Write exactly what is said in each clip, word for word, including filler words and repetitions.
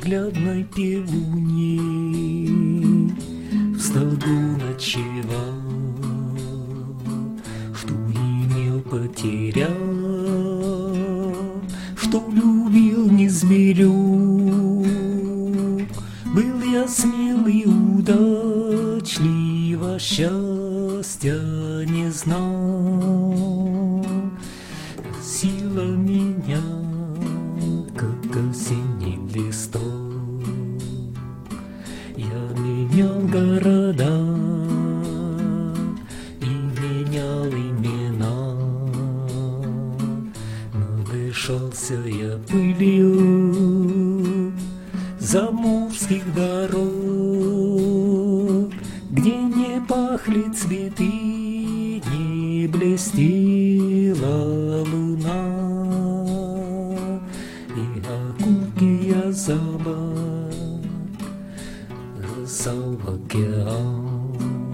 ненаглядной пивуне в стогу ночевал, что имел, потерял, что любил, не зверюк. Был я смелый, удачлив, а счастья не знал. Сила меня, как осенний листок, я менял города и менял имена. Надышался я пылью заморских дорог, где не пахли цветы, не блестела луна. И окурки я забыл, бросал в океан,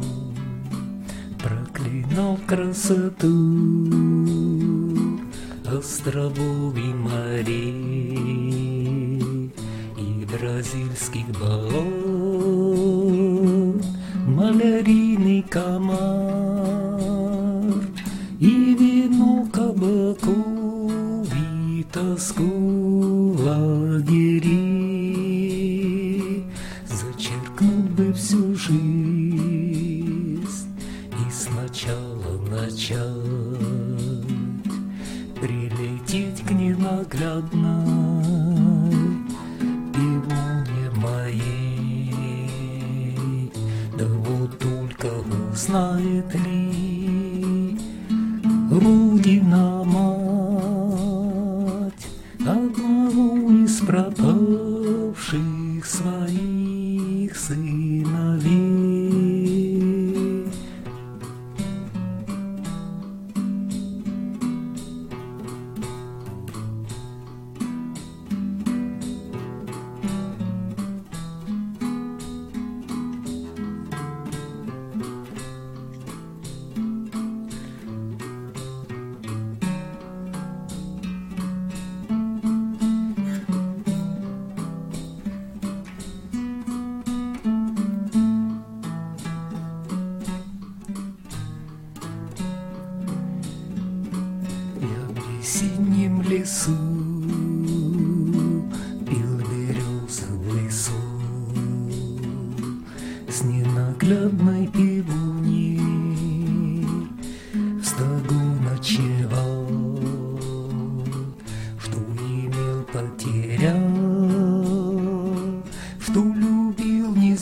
проклинал красоту островов и морей и бразильских болот, малярийный комар и вино кабаков, и тоску лагерей. Зачеркнуть бы всю жизнь и сначала начать, прилететь к ненаглядной пивуне моей. Да вот только узнает ли Родина мать одного из пропавших своих сыновей. В осеннем лесу пил березовый сок с ненаглядной пивуней в стогу ночевал, что имел, потерял, что любил, не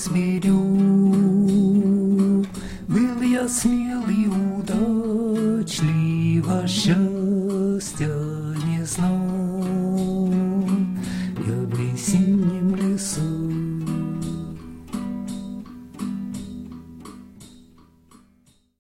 зверюк. Был я смелый, удачлив, а счастья не знал. Я близ